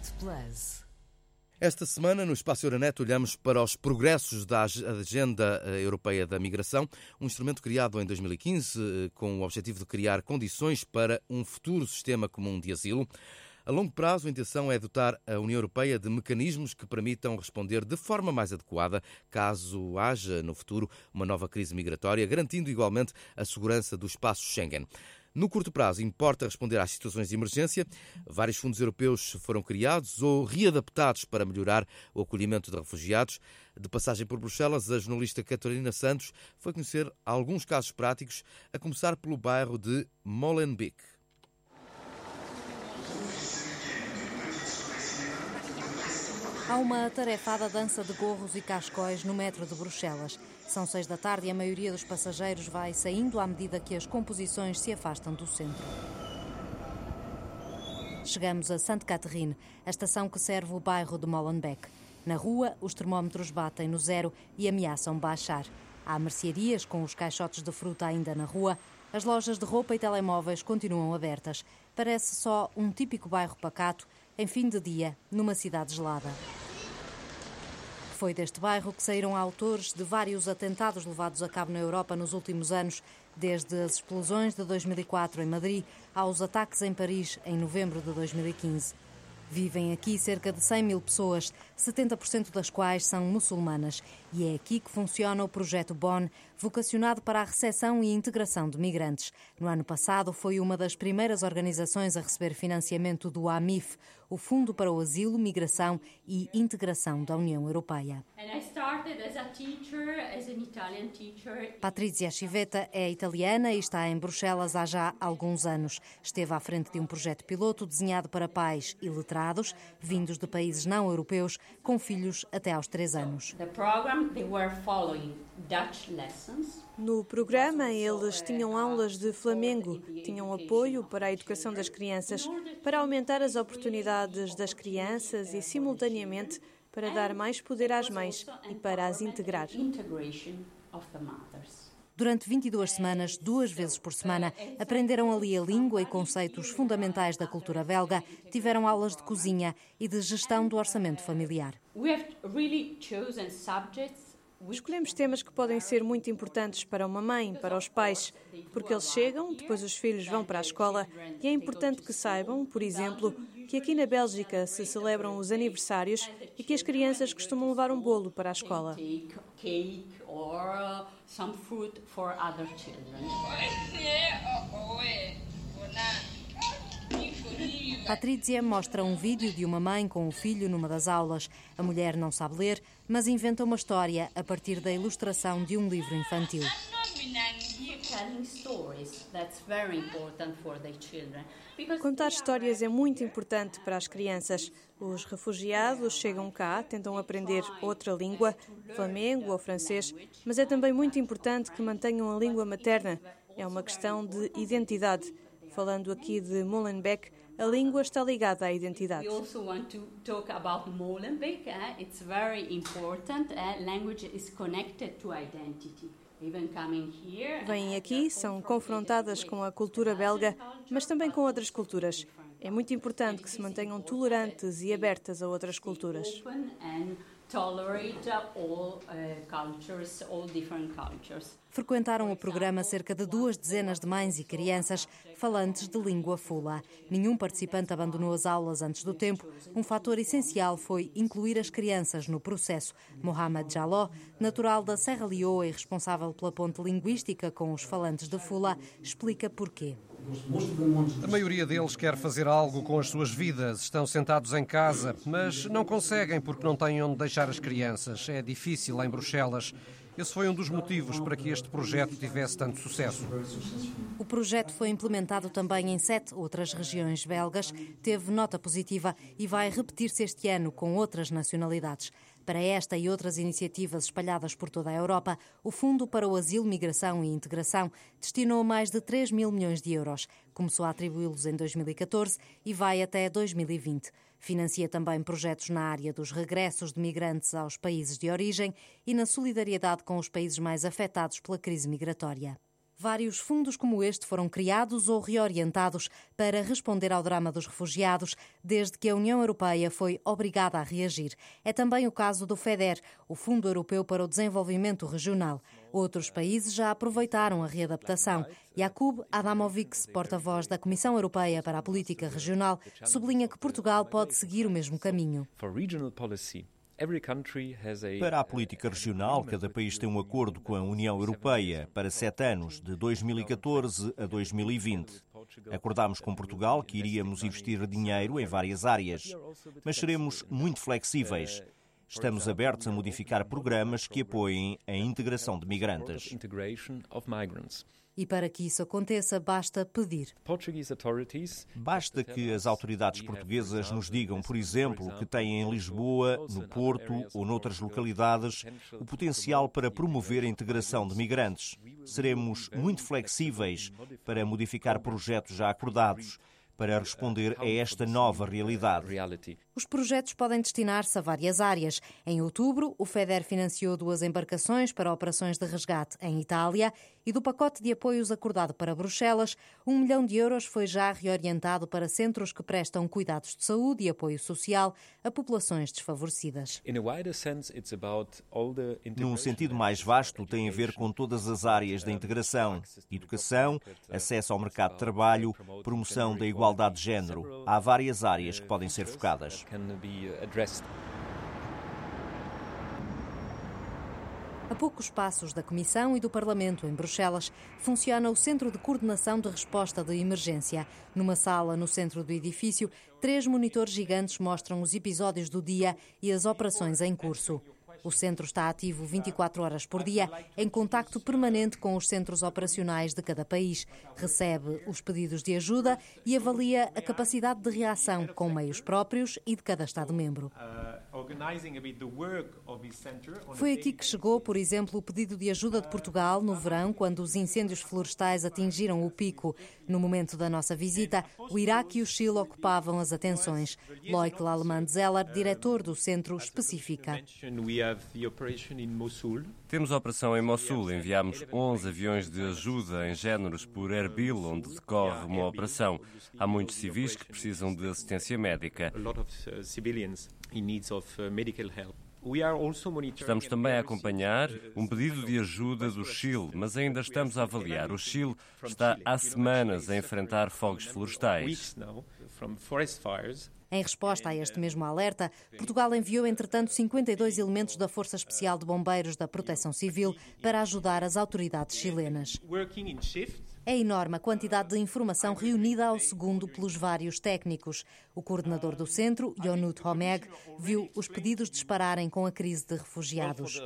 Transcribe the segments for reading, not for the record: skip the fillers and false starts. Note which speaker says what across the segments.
Speaker 1: Art Plus.
Speaker 2: Esta semana, no Espaço Euronet, olhamos para os progressos da Agenda Europeia da Migração, um instrumento criado em 2015 com o objetivo de criar condições para um futuro sistema comum de asilo. A longo prazo, a intenção é dotar a União Europeia de mecanismos que permitam responder de forma mais adequada, caso haja no futuro uma nova crise migratória, garantindo igualmente a segurança do espaço Schengen. No curto prazo, importa responder às situações de emergência. Vários fundos europeus foram criados ou readaptados para melhorar o acolhimento de refugiados. De passagem por Bruxelas, a jornalista Catarina Santos foi conhecer alguns casos práticos, a começar pelo bairro de Molenbeek.
Speaker 3: Há uma atarefada dança de gorros e cascóis no metro de Bruxelas. São 6 da tarde e a maioria dos passageiros vai saindo à medida que as composições se afastam do centro. Chegamos a Sainte-Catherine, a estação que serve o bairro de Molenbeek. Na rua, os termómetros batem no zero e ameaçam baixar. Há mercearias com os caixotes de fruta ainda na rua. As lojas de roupa e telemóveis continuam abertas. Parece só um típico bairro pacato, em fim de dia, numa cidade gelada. Foi deste bairro que saíram autores de vários atentados levados a cabo na Europa nos últimos anos, desde as explosões de 2004 em Madrid aos ataques em Paris em novembro de 2015. Vivem aqui cerca de 100 mil pessoas, 70% das quais são muçulmanas. E é aqui que funciona o projeto BON, vocacionado para a recepção e integração de migrantes. No ano passado, foi uma das primeiras organizações a receber financiamento do AMIF, o Fundo para o Asilo, Migração e Integração da União Europeia. Patrizia Civetta é italiana e está em Bruxelas há já alguns anos. Esteve à frente de um projeto piloto desenhado para pais e letrados, vindos de países não europeus, com filhos até aos 3 anos.
Speaker 4: No programa, eles tinham aulas de Flamengo, tinham apoio para a educação das crianças, para aumentar as oportunidades das crianças e, simultaneamente, para dar mais poder às mães e para as integrar.
Speaker 3: Durante 22 semanas, 2 vezes por semana, aprenderam ali a língua e conceitos fundamentais da cultura belga, tiveram aulas de cozinha e de gestão do orçamento familiar.
Speaker 4: Escolhemos temas que podem ser muito importantes para uma mãe, para os pais, porque eles chegam, depois os filhos vão para a escola e é importante que saibam, por exemplo, que aqui na Bélgica se celebram os aniversários e que as crianças costumam levar um bolo para a escola.
Speaker 3: Patrizia mostra um vídeo de uma mãe com o filho numa das aulas. A mulher não sabe ler, mas inventa uma história a partir da ilustração de um livro infantil.
Speaker 4: Contar histórias é muito importante para as crianças. Os refugiados chegam cá, tentam aprender outra língua, flamengo ou francês, mas é também muito importante que mantenham a língua materna. É uma questão de identidade. Falando aqui de Molenbeek, a língua está ligada à identidade. Vêm aqui, são confrontadas com a cultura belga, mas também com outras culturas. É muito importante que se mantenham tolerantes e abertas a outras culturas.
Speaker 3: Frequentaram o programa cerca de 2 dezenas de mães e crianças falantes de língua fula. Nenhum participante abandonou as aulas antes do tempo. Um fator essencial foi incluir as crianças no processo. Mohamed Jaló, natural da Serra Leoa e responsável pela ponte linguística com os falantes de fula, explica porquê.
Speaker 5: A maioria deles quer fazer algo com as suas vidas. Estão sentados em casa, mas não conseguem porque não têm onde deixar as crianças. É difícil em Bruxelas. Esse foi um dos motivos para que este projeto tivesse tanto sucesso.
Speaker 3: O projeto foi implementado também em 7 outras regiões belgas, teve nota positiva e vai repetir-se este ano com outras nacionalidades. Para esta e outras iniciativas espalhadas por toda a Europa, o Fundo para o Asilo, Migração e Integração destinou mais de 3 mil milhões de euros. Começou a atribuí-los em 2014 e vai até 2020. Financia também projetos na área dos regressos de migrantes aos países de origem e na solidariedade com os países mais afetados pela crise migratória. Vários fundos como este foram criados ou reorientados para responder ao drama dos refugiados, desde que a União Europeia foi obrigada a reagir. É também o caso do FEDER, o Fundo Europeu para o Desenvolvimento Regional. Outros países já aproveitaram a readaptação. Jakub Adamovics, porta-voz da Comissão Europeia para a Política Regional, sublinha que Portugal pode seguir o mesmo caminho.
Speaker 1: Para a política regional, cada país tem um acordo com a União Europeia para 7 anos, de 2014 a 2020. Acordámos com Portugal que iríamos investir dinheiro em várias áreas, mas seremos muito flexíveis. Estamos abertos a modificar programas que apoiem a integração de migrantes.
Speaker 3: E para que isso aconteça, basta pedir.
Speaker 1: Basta que as autoridades portuguesas nos digam, por exemplo, que têm em Lisboa, no Porto ou noutras localidades o potencial para promover a integração de migrantes. Seremos muito flexíveis para modificar projetos já acordados, para responder a esta nova realidade.
Speaker 3: Os projetos podem destinar-se a várias áreas. Em outubro, o FEDER financiou 2 embarcações para operações de resgate em Itália e do pacote de apoios acordado para Bruxelas, 1 milhão de euros foi já reorientado para centros que prestam cuidados de saúde e apoio social a populações desfavorecidas.
Speaker 1: Num sentido mais vasto, tem a ver com todas as áreas da integração: educação, acesso ao mercado de trabalho, promoção da igualdade de género. Há várias áreas que podem ser focadas.
Speaker 3: A poucos passos da Comissão e do Parlamento, em Bruxelas, funciona o Centro de Coordenação de Resposta de Emergência. Numa sala no centro do edifício, 3 monitores gigantes mostram os episódios do dia e as operações em curso. O centro está ativo 24 horas por dia, em contacto permanente com os centros operacionais de cada país. Recebe os pedidos de ajuda e avalia a capacidade de reação com meios próprios e de cada Estado-membro. Foi aqui que chegou, por exemplo, o pedido de ajuda de Portugal no verão, quando os incêndios florestais atingiram o pico. No momento da nossa visita, o Iraque e o Chile ocupavam as atenções. Loic Lallemand-Zeller, diretor do centro, especifica.
Speaker 6: Temos a operação em Mossul. Enviámos 11 aviões de ajuda em géneros por Erbil, onde decorre uma operação. Há muitos civis que precisam de assistência médica. Estamos também a acompanhar um pedido de ajuda do Chile, mas ainda estamos a avaliar. O Chile está há semanas a enfrentar fogos florestais.
Speaker 3: Em resposta a este mesmo alerta, Portugal enviou, entretanto, 52 elementos da Força Especial de Bombeiros da Proteção Civil para ajudar as autoridades chilenas. É enorme a quantidade de informação reunida ao segundo pelos vários técnicos. O coordenador do centro, Yonut Homeg, viu os pedidos dispararem com a crise de refugiados.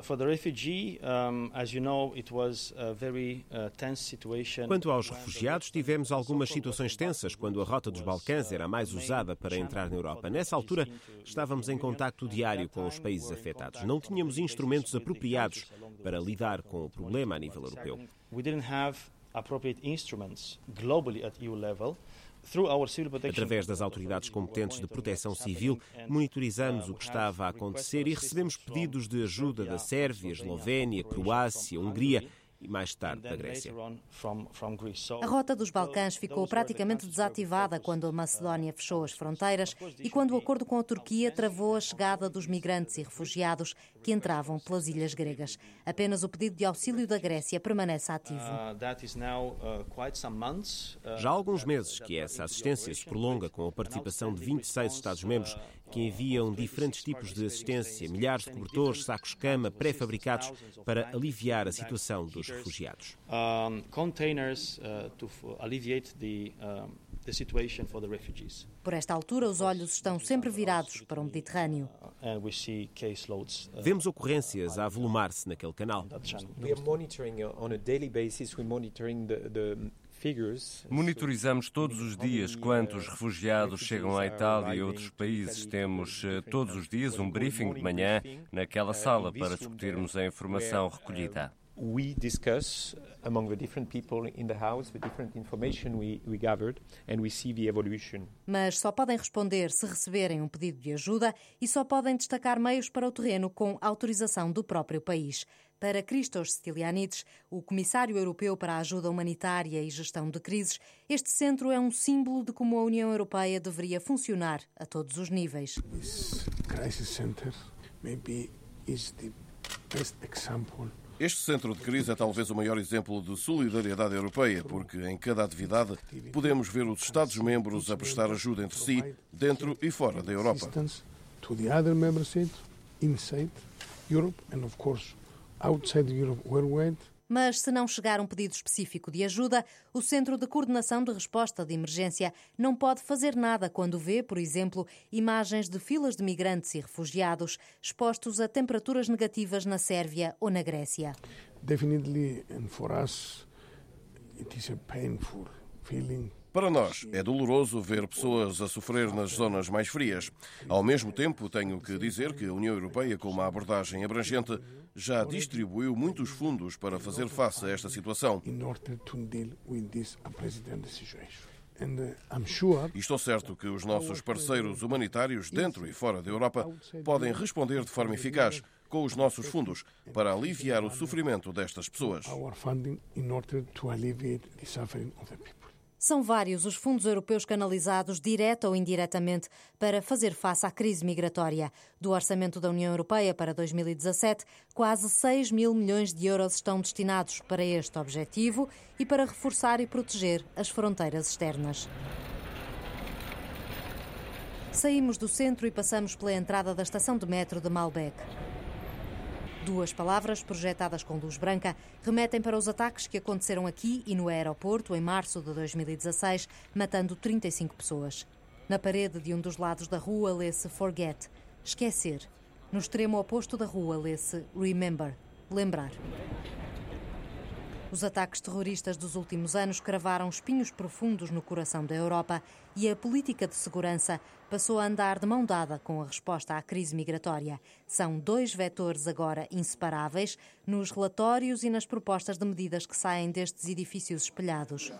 Speaker 7: Quanto aos refugiados, tivemos algumas situações tensas quando a rota dos Balcãs era a mais usada para entrar na Europa. Nessa altura, estávamos em contacto diário com os países afetados. Não tínhamos instrumentos apropriados para lidar com o problema a nível europeu. Através das autoridades competentes de proteção civil, monitorizamos o que estava a acontecer e recebemos pedidos de ajuda da Sérvia, Eslovénia, Croácia, Hungria e mais tarde da Grécia.
Speaker 3: A rota dos Balcãs ficou praticamente desativada quando a Macedónia fechou as fronteiras e quando o acordo com a Turquia travou a chegada dos migrantes e refugiados que entravam pelas ilhas gregas. Apenas o pedido de auxílio da Grécia permanece ativo.
Speaker 7: Já há alguns meses que essa assistência se prolonga com a participação de 26 Estados-membros que enviam diferentes tipos de assistência, milhares de cobertores, sacos-cama, pré-fabricados para aliviar a situação dos refugiados.
Speaker 3: Por esta altura, os olhos estão sempre virados para o Mediterrâneo.
Speaker 7: Vemos ocorrências a avolumar-se naquele canal.
Speaker 6: Monitorizamos todos os dias quantos refugiados chegam à Itália e outros países. Temos todos os dias um briefing de manhã naquela sala para discutirmos a informação recolhida.
Speaker 8: We discuss among the different people in the house the different information we gathered and we see the evolution.
Speaker 3: Mas só podem responder se receberem um pedido de ajuda e só podem destacar meios para o terreno com autorização do próprio país. Para Christos Stylianides, o Comissário Europeu para a Ajuda Humanitária e Gestão de Crises, este centro é um símbolo de como a União Europeia deveria funcionar a todos os níveis.
Speaker 9: Este centro de crise é talvez o maior exemplo de solidariedade europeia, porque em cada atividade podemos ver os Estados-membros a prestar ajuda entre si, dentro e fora da Europa.
Speaker 3: Mas se não chegar um pedido específico de ajuda, o Centro de Coordenação de Resposta de Emergência não pode fazer nada quando vê, por exemplo, imagens de filas de migrantes e refugiados expostos a temperaturas negativas na Sérvia ou na Grécia.
Speaker 9: Para nós, é doloroso ver pessoas a sofrer nas zonas mais frias. Ao mesmo tempo, tenho que dizer que a União Europeia, com uma abordagem abrangente, já distribuiu muitos fundos para fazer face a esta situação. E estou certo que os nossos parceiros humanitários, dentro e fora da Europa, podem responder de forma eficaz com os nossos fundos para aliviar o sofrimento destas pessoas.
Speaker 3: São vários os fundos europeus canalizados, direta ou indiretamente, para fazer face à crise migratória. Do orçamento da União Europeia para 2017, quase 6 mil milhões de euros estão destinados para este objetivo e para reforçar e proteger as fronteiras externas. Saímos do centro e passamos pela entrada da estação de metro de Malbec. Duas palavras, projetadas com luz branca, remetem para os ataques que aconteceram aqui e no aeroporto em março de 2016, matando 35 pessoas. Na parede de um dos lados da rua lê-se Forget, esquecer. No extremo oposto da rua lê-se Remember, lembrar. Os ataques terroristas dos últimos anos cravaram espinhos profundos no coração da Europa e a política de segurança passou a andar de mão dada com a resposta à crise migratória. São dois vetores agora inseparáveis nos relatórios e nas propostas de medidas que saem destes edifícios espelhados.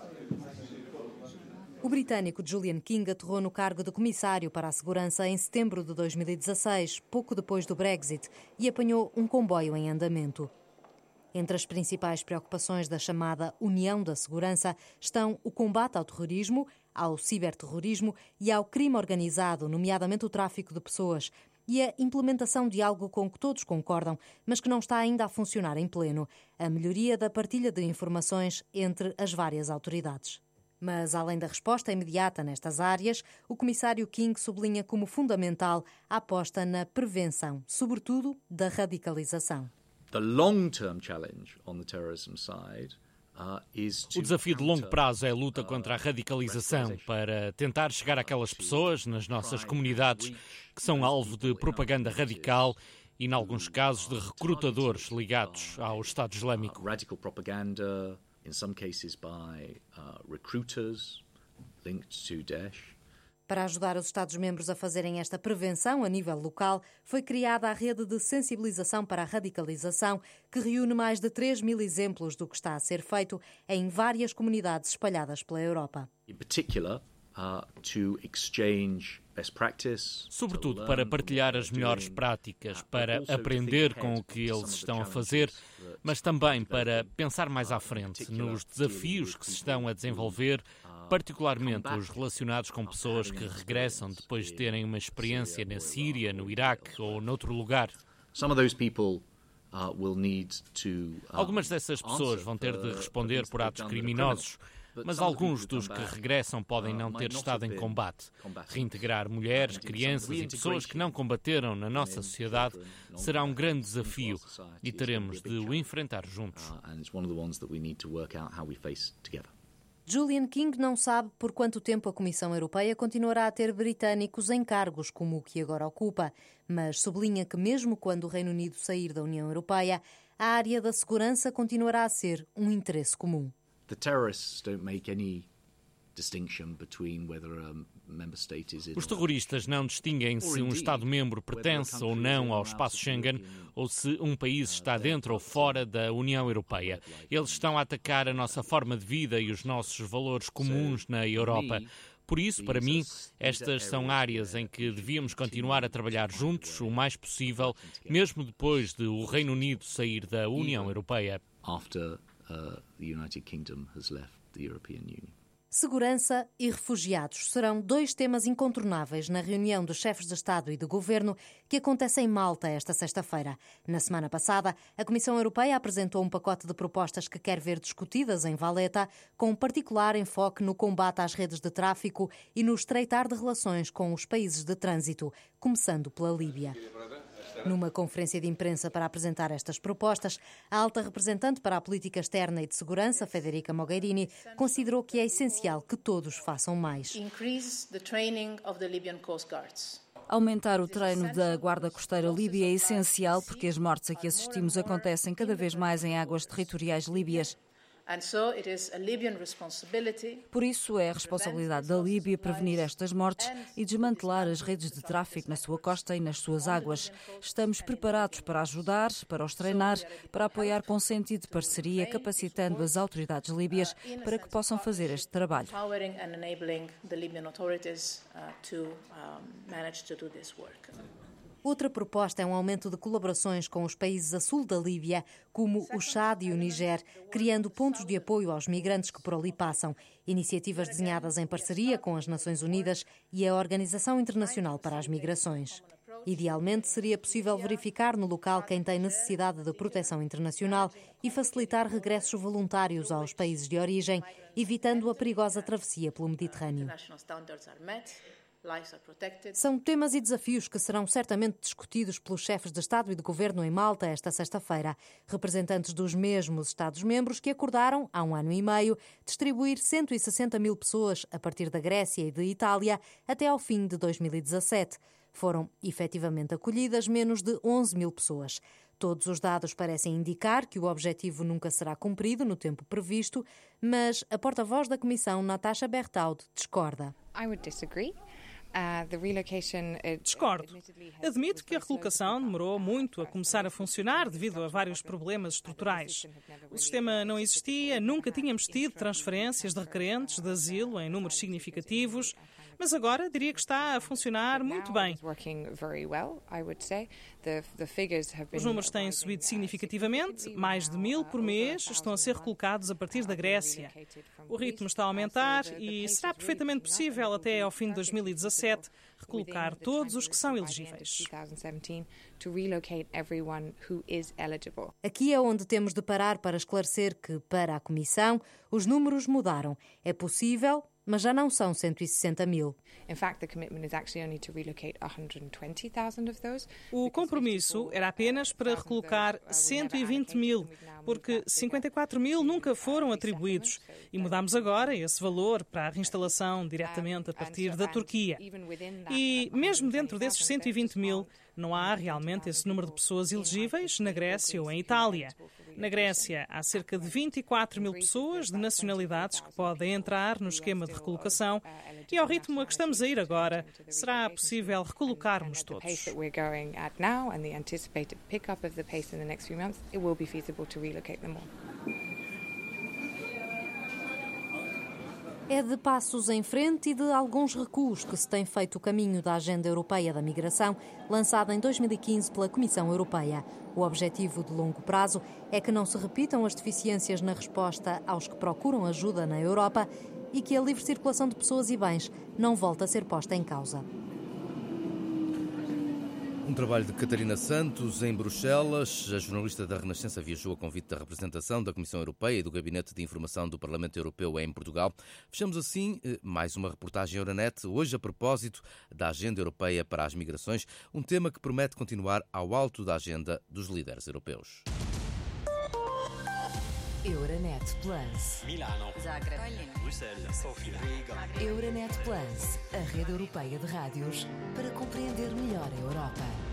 Speaker 3: O britânico Julian King aterrou no cargo de Comissário para a Segurança em setembro de 2016, pouco depois do Brexit, e apanhou um comboio em andamento. Entre as principais preocupações da chamada União da Segurança estão o combate ao terrorismo, ao ciberterrorismo e ao crime organizado, nomeadamente o tráfico de pessoas, e a implementação de algo com que todos concordam, mas que não está ainda a funcionar em pleno: a melhoria da partilha de informações entre as várias autoridades. Mas, além da resposta imediata nestas áreas, o comissário King sublinha como fundamental a aposta na prevenção, sobretudo da radicalização.
Speaker 10: O desafio de longo prazo é a luta contra a radicalização, para tentar chegar àquelas pessoas nas nossas comunidades que são alvo de propaganda radical e, em alguns casos, de recrutadores ligados ao Estado Islâmico.
Speaker 3: Para ajudar os Estados-membros a fazerem esta prevenção a nível local, foi criada a Rede de Sensibilização para a Radicalização, que reúne mais de 3 mil exemplos do que está a ser feito em várias comunidades espalhadas pela Europa.
Speaker 10: Sobretudo para partilhar as melhores práticas, para aprender com o que eles estão a fazer, mas também para pensar mais à frente nos desafios que se estão a desenvolver, particularmente os relacionados com pessoas que regressam depois de terem uma experiência na Síria, no Iraque ou noutro lugar. Algumas dessas pessoas vão ter de responder por atos criminosos, mas alguns dos que regressam podem não ter estado em combate. Reintegrar mulheres, crianças e pessoas que não combateram na nossa sociedade será um grande desafio e teremos de o enfrentar juntos.
Speaker 3: Julian King não sabe por quanto tempo a Comissão Europeia continuará a ter britânicos em cargos como o que agora ocupa, mas sublinha que mesmo quando o Reino Unido sair da União Europeia, a área da segurança continuará a ser um interesse comum.
Speaker 10: Os terroristas não distinguem se um Estado-membro pertence ou não ao espaço Schengen ou se um país está dentro ou fora da União Europeia. Eles estão a atacar a nossa forma de vida e os nossos valores comuns na Europa. Por isso, para mim, estas são áreas em que devíamos continuar a trabalhar juntos o mais possível, mesmo depois de o Reino Unido sair da União Europeia.
Speaker 3: Segurança e refugiados serão dois temas incontornáveis na reunião dos chefes de Estado e de Governo que acontece em Malta esta sexta-feira. Na semana passada, a Comissão Europeia apresentou um pacote de propostas que quer ver discutidas em Valletta, com particular enfoque no combate às redes de tráfico e no estreitar de relações com os países de trânsito, começando pela Líbia. Numa conferência de imprensa para apresentar estas propostas, a alta representante para a política externa e de segurança, Federica Mogherini, considerou que é essencial que todos façam mais.
Speaker 11: Aumentar o treino da Guarda Costeira Líbia é essencial porque as mortes a que assistimos acontecem cada vez mais em águas territoriais líbias. Por isso, é a responsabilidade da Líbia prevenir estas mortes e desmantelar as redes de tráfico na sua costa e nas suas águas. Estamos preparados para ajudar, para os treinar, para apoiar com sentido de parceria, capacitando as autoridades líbias para que possam fazer este trabalho.
Speaker 3: Outra proposta é um aumento de colaborações com os países a sul da Líbia, como o Chad e o Níger, criando pontos de apoio aos migrantes que por ali passam. Iniciativas desenhadas em parceria com as Nações Unidas e a Organização Internacional para as Migrações. Idealmente, seria possível verificar no local quem tem necessidade de proteção internacional e facilitar regressos voluntários aos países de origem, evitando a perigosa travessia pelo Mediterrâneo. São temas e desafios que serão certamente discutidos pelos chefes de Estado e de Governo em Malta esta sexta-feira. Representantes dos mesmos Estados-membros que acordaram, há 1 ano e meio, distribuir 160 mil pessoas a partir da Grécia e de Itália até ao fim de 2017. Foram efetivamente acolhidas menos de 11 mil pessoas. Todos os dados parecem indicar que o objetivo nunca será cumprido no tempo previsto, mas a porta-voz da Comissão, Natasha Berthaud, discorda.
Speaker 12: Discordo. Admito que a recolocação demorou muito a começar a funcionar devido a vários problemas estruturais. O sistema não existia, nunca tínhamos tido transferências de requerentes de asilo em números significativos, mas agora diria que está a funcionar muito bem. Os números têm subido significativamente, mais de 1000 por mês estão a ser recolocados a partir da Grécia. O ritmo está a aumentar e será perfeitamente possível até ao fim de 2017 recolocar todos os que são elegíveis.
Speaker 3: Aqui é onde temos de parar para esclarecer que, para a Comissão, os números mudaram. É possível, mas já não são 160 mil.
Speaker 12: O compromisso era apenas para recolocar 120 mil, porque 54 mil nunca foram atribuídos. E mudamos agora esse valor para a reinstalação diretamente a partir da Turquia. E mesmo dentro desses 120 mil, não há realmente esse número de pessoas elegíveis na Grécia ou em Itália. Na Grécia, há cerca de 24 mil pessoas de nacionalidades que podem entrar no esquema de recolocação e, ao ritmo a que estamos a ir agora, será possível recolocarmos todos.
Speaker 3: É de passos em frente e de alguns recuos que se tem feito o caminho da Agenda Europeia da Migração, lançada em 2015 pela Comissão Europeia. O objetivo de longo prazo é que não se repitam as deficiências na resposta aos que procuram ajuda na Europa e que a livre circulação de pessoas e bens não volte a ser posta em causa.
Speaker 2: Um trabalho de Catarina Santos, em Bruxelas. A jornalista da Renascença viajou a convite da representação da Comissão Europeia e do Gabinete de Informação do Parlamento Europeu em Portugal. Fechamos assim mais uma reportagem Euronet, hoje a propósito da Agenda Europeia para as Migrações, um tema que promete continuar ao alto da agenda dos líderes europeus.
Speaker 13: Euronet Plus.
Speaker 14: Milano.
Speaker 13: Zagreb.
Speaker 14: Bruxelas. Sofia.
Speaker 13: Euronet Plus, a rede europeia de rádios para compreender melhor a Europa.